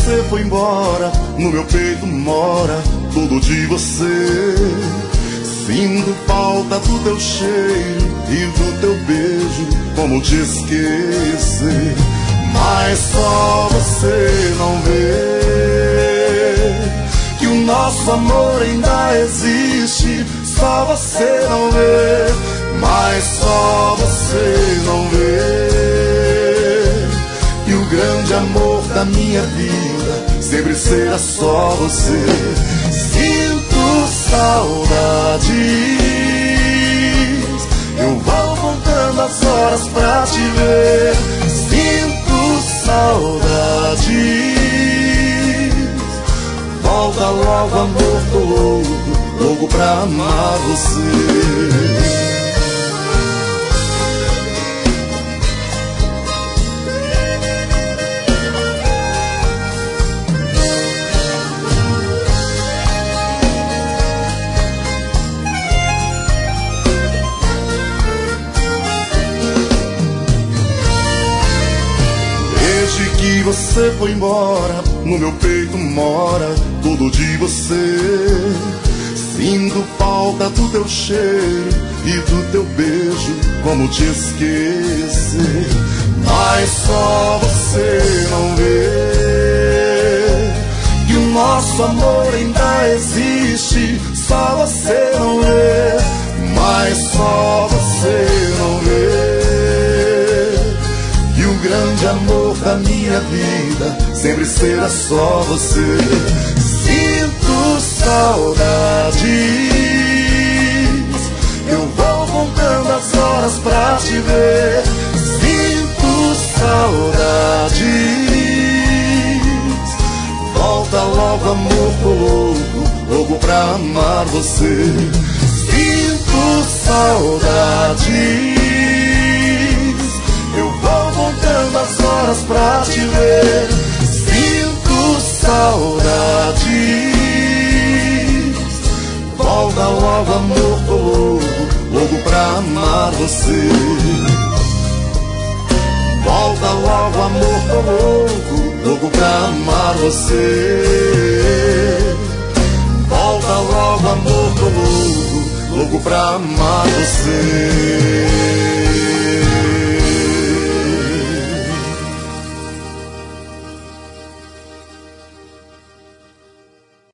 você foi embora, no meu peito mora tudo de você. Sinto falta do teu cheiro e do teu beijo, como te esquecer. Mas só você não vê que o nosso amor ainda existe. Só você não vê, mas só você não vê que o grande amor da minha vida sempre será só você. Sinto saudades, eu vou contando as horas pra te ver. Sinto saudades, volta logo amor, tô louco, louco pra amar você. Que você foi embora, no meu peito mora tudo de você. Sinto falta do teu cheiro e do teu beijo, como te esquecer. Mas só você não vê que o nosso amor ainda existe. Só você não vê, mas só você não vê que o grande amor da minha vida sempre será só você. Sinto saudades, eu vou contando as horas pra te ver. Sinto saudades, volta logo amor, tô louco, louco pra amar você. Sinto saudades, eu vou contando as horas pra te ver. Sinto saudades, volta logo amor, tô louco, louco pra amar você. Volta logo amor, tô louco, louco pra amar você. Volta logo amor, tô louco, louco pra amar você.